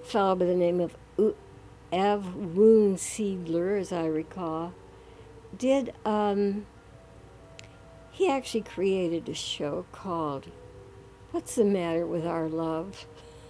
fellow by the name of Ev Woonseedler, as I recall, did, he actually created a show called What's the Matter with Our Love?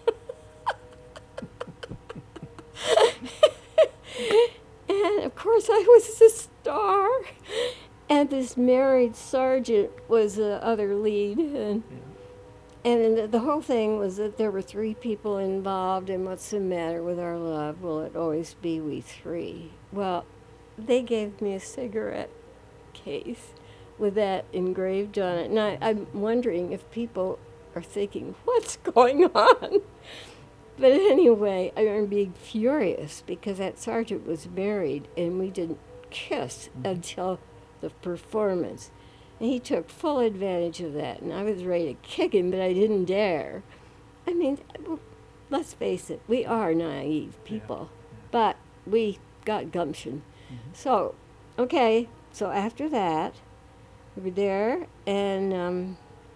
And of course I was the star, and this married sergeant was the other lead, and the whole thing was that there were three people involved, and what's the matter with our love? Will it always be we three? Well, they gave me a cigarette case with that engraved on it, and I'm wondering if people are thinking, what's going on? But anyway, I remember being furious because that sergeant was married, and we didn't kiss until the performance. And he took full advantage of that, and I was ready to kick him, but I didn't dare. I mean, let's face it, we are naive people, but we got gumption. So, okay, so after that, we were there, and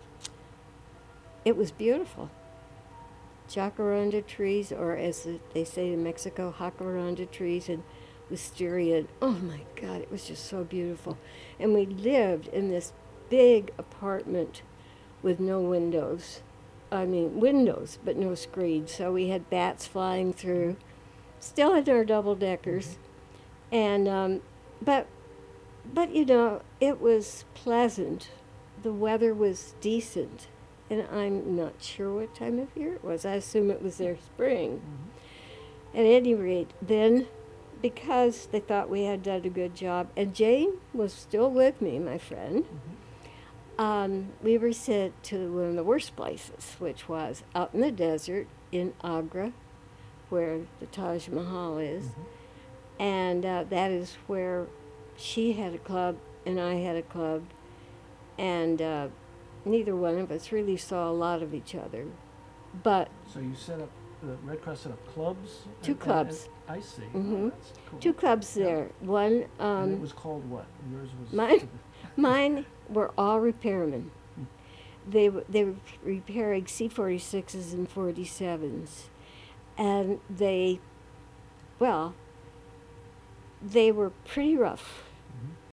it was beautiful. Jacaranda trees, or as they say in Mexico, jacaranda trees, and wisteria. And oh my God, it was just so beautiful. And we lived in this big apartment with no windows. I mean, windows, but no screens. So we had bats flying through, still in our double deckers. And, but you know, it was pleasant. The weather was decent. And I'm not sure what time of year it was. I assume it was their spring. At any rate, then, because they thought we had done a good job, and Jane was still with me, my friend, we were sent to one of the worst places, which was out in the desert in Agra, where the Taj Mahal is. And that is where she had a club and I had a club. And neither one of us really saw a lot of each other. But So you set up, the Red Cross set up clubs? Two clubs. I see. Mhm. Oh, that's cool. two clubs there. One, And it was called what? Yours was... mine were all repairmen. They were repairing C-46s and 47s. And they were pretty rough.